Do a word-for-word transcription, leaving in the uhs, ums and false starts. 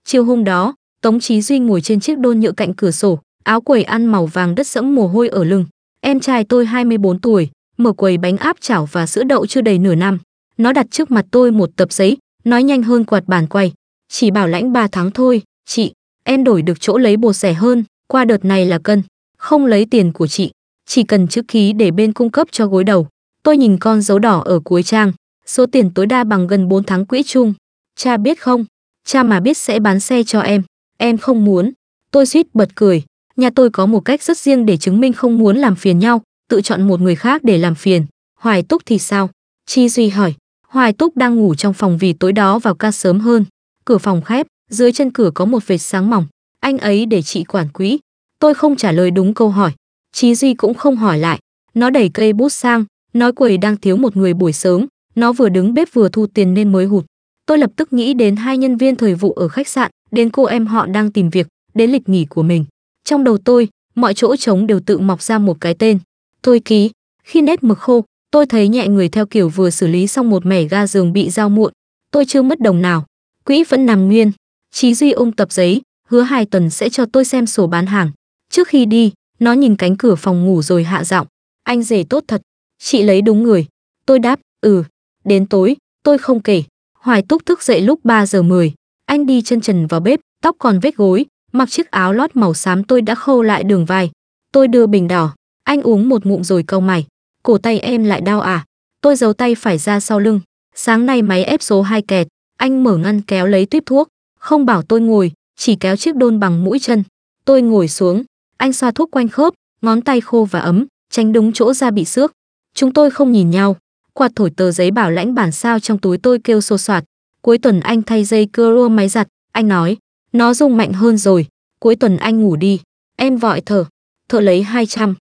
Chiều hôm đó, Tống Chí Duy ngồi trên chiếc đôn nhựa cạnh cửa sổ, áo quầy ăn màu vàng đất sẫm mồ hôi ở lưng. Em trai tôi hai mươi bốn tuổi, mở quầy bánh áp chảo và sữa đậu chưa đầy nửa năm. Nó đặt trước mặt tôi một tập giấy, nói nhanh hơn quạt bàn quay. Chỉ bảo lãnh ba tháng thôi, chị, em đổi được chỗ lấy bột rẻ hơn, qua đợt này là cân, không lấy tiền của chị, chỉ cần chữ ký để bên cung cấp cho gối đầu. Tôi nhìn con dấu đỏ ở cuối trang, số tiền tối đa bằng gần bốn tháng quỹ chung. Cha biết không? Cha mà biết sẽ bán xe cho em. Em không muốn. Tôi suýt bật cười. Nhà tôi có một cách rất riêng để chứng minh không muốn làm phiền nhau, tự chọn một người khác để làm phiền. Hoài Túc thì sao? Chi Duy hỏi. Hoài Túc đang ngủ trong phòng vì tối đó vào ca sớm hơn. Cửa phòng khép, dưới chân cửa có một vệt sáng mỏng. Anh ấy để chị quản quỹ. Tôi không trả lời đúng câu hỏi. Chi Duy cũng không hỏi lại. Nó đẩy cây bút sang, nói quầy đang thiếu một người buổi sớm. Nó vừa đứng bếp vừa thu tiền nên mới hụt. Tôi lập tức nghĩ đến hai nhân viên thời vụ ở khách sạn, đến cô em họ đang tìm việc, đến lịch nghỉ của mình. Trong đầu tôi, mọi chỗ trống đều tự mọc ra một cái tên. Tôi ký. Khi nét mực khô, tôi thấy nhẹ người theo kiểu vừa xử lý xong một mẻ ga giường bị giao muộn. Tôi chưa mất đồng nào. Quỹ vẫn nằm nguyên. Chí Duy ôm tập giấy, hứa hai tuần sẽ cho tôi xem sổ bán hàng. Trước khi đi, nó nhìn cánh cửa phòng ngủ rồi hạ giọng. Anh rể tốt thật. Chị lấy đúng người. Tôi đáp, ừ. Đến tối, tôi không kể. Hoài Túc thức dậy lúc ba giờ mười. Anh đi chân trần vào bếp, tóc còn vết gối, mặc chiếc áo lót màu xám tôi đã khâu lại đường vai. Tôi đưa bình đỏ. Anh uống một ngụm rồi cau mày. Cổ tay em lại đau à? Tôi giấu tay phải ra sau lưng. Sáng nay máy ép số hai kẹt. Anh mở ngăn kéo lấy tuýp thuốc. Không bảo tôi ngồi, chỉ kéo chiếc đôn bằng mũi chân. Tôi ngồi xuống. Anh xoa thuốc quanh khớp, ngón tay khô và ấm, tránh đúng chỗ da bị xước. Chúng tôi không nhìn nhau. Quạt thổi tờ giấy bảo lãnh bản sao trong túi tôi kêu xô xoạt. Cuối tuần anh thay dây cưa máy giặt. Anh nói, nó rung mạnh hơn rồi. Cuối tuần anh ngủ đi. Em vội thở. Thợ lấy hai trăm.